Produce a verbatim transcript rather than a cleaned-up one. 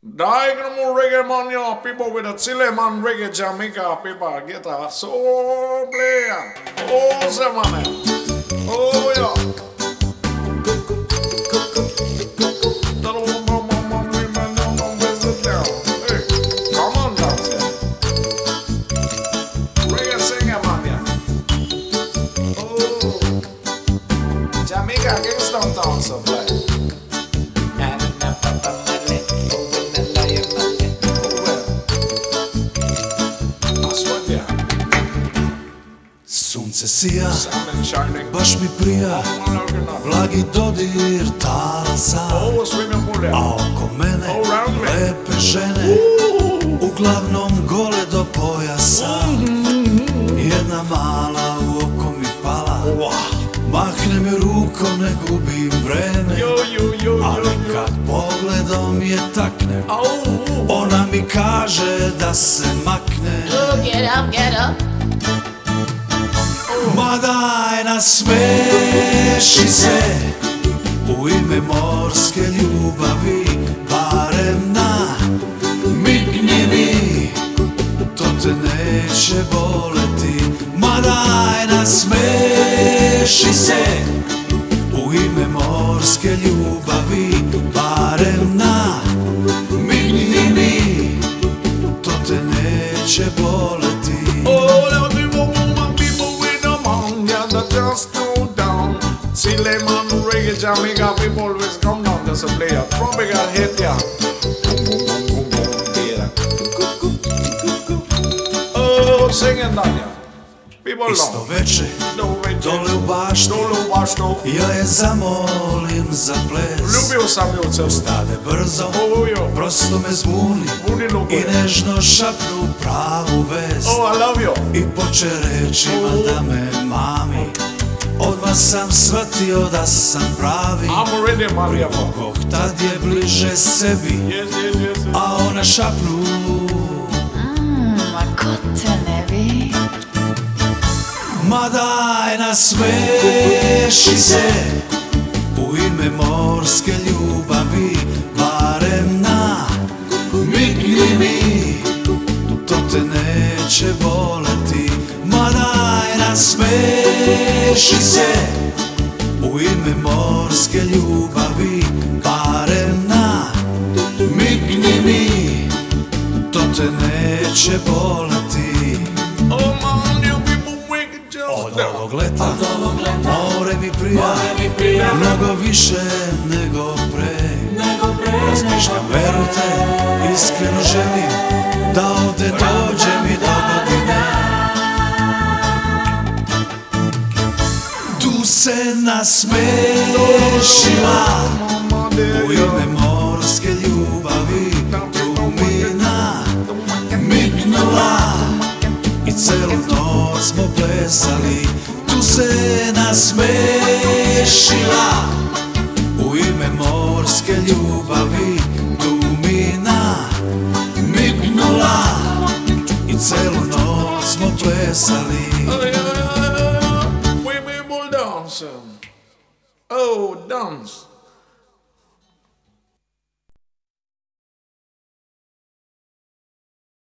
Diagram reggae man, yo, people with a Chile man, reggae Jamaica, people get a soul player. Oh, some man. Oh, yeah. Hey, come on, dance, yeah. Reggae singer man, yeah. Oh, Jamaica, give us some dance, so play. Sunce sija, baš mi prija, blagi dodir talasa, a oko mene lepe žene, uglavnom gole do pojasa. Jedna mala u oko mi pala, mahne mi rukom, ne gubim vreme, ali kad pogledom je taknem, ona mi kaže da se makne. Get up, get up. Ma daj, nasmeši se u ime morske ljubavi, barem na mignji mi, to te neće boleti. Ma daj, nasmeši se u ime morske ljubavi, barem na mignji mi, to te neće boleti. Just go down. Chile man, reggae, Jamaica, people always come down. There's a player, tropical hit, yeah. Oh, singing that, yeah. People Isto love. veče, dole u bašti, Dole u baštu. ja je zamolim za ples. Ljubio sam ju celu. Stade brzo, Oh, yo. prosto me zbuni Buni lupe. i nežno šapnu pravu vest. Oh, I love you. I poče rečima da me mami, odmah sam shvatio da sam pravi. I'm already Maria. Koh tad je bliže sebi, Yes, yes, yes, yes. a ona šapnu. Mm, ma ko te ne bi? Ma daj, nasmeši se u ime morske ljubavi, barem na mignji mi, to te neće boleti. Ma daj, nasmeši se u ime morske ljubavi, barem na mignji mi, to te neće boleti. Oh, man, you people wicked just Od now. ovog leta more mi prija, mnogo više nego pre. Razmišljam, verujte, iskreno želim da ovde dođem i do godine. Tu se nasmešila u ime morske ljubavi, tu mi namignula i celu noć smo plesali. Tu se nasmešila u ime morske ljubavi, tu mi namignula i celu noć smo plesali. Oh, yeah, yeah, yeah. We people dance. Oh, dance.